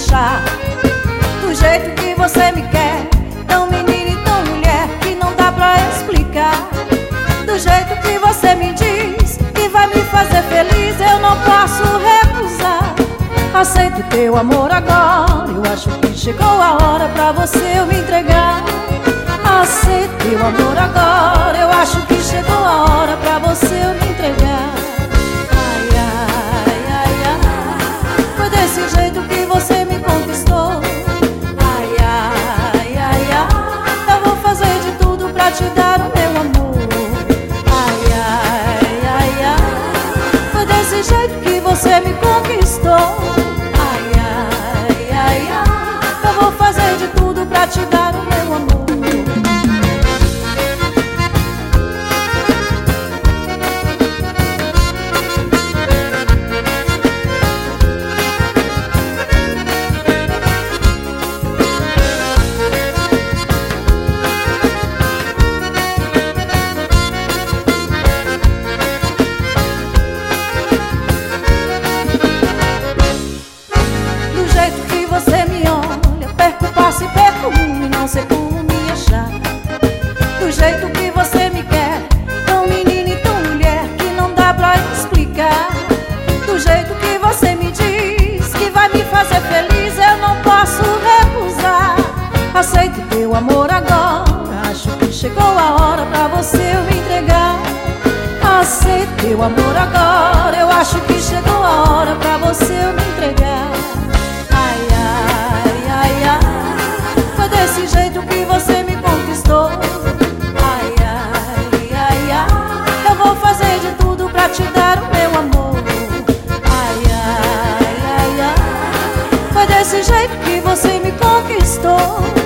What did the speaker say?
achar. Do jeito que você me quer, tão menina e tão mulher, que não dá pra explicar. Do jeito que você me diz que vai me fazer feliz, eu não posso recusar. Aceito teu amor agora, eu acho que chegou a hora pra você eu me entregar. Aceito teu amor agora, eu acho que chegou a hora pra você eu me entregar. Ai, ai, ai, ai, foi desse jeito que você me conquistou. Ai, ai, ai, ai, eu vou fazer de tudo pra te dar o meu amor. Ai, ai, ai, ai, foi desse jeito que você me conquistou. Ai, ai, ai, ai, eu vou fazer de tudo pra te dar o meu amor. Você me olha, perco o passo e perco o rumo e não sei como me achar. Do jeito que você me quer, tão menina e tão mulher, que não dá pra explicar. Do jeito que você me diz que vai me fazer feliz, eu não posso recusar. Aceito teu amor agora, acho que chegou a hora pra você eu me entregar. Aceito teu amor agora, eu acho que chegou a hora pra você eu me entregar. Foi desse jeito que você me conquistou. Ai, ai, ai, ai, eu vou fazer de tudo pra te dar o meu amor. Ai, ai, ai, ai, foi desse jeito que você me conquistou.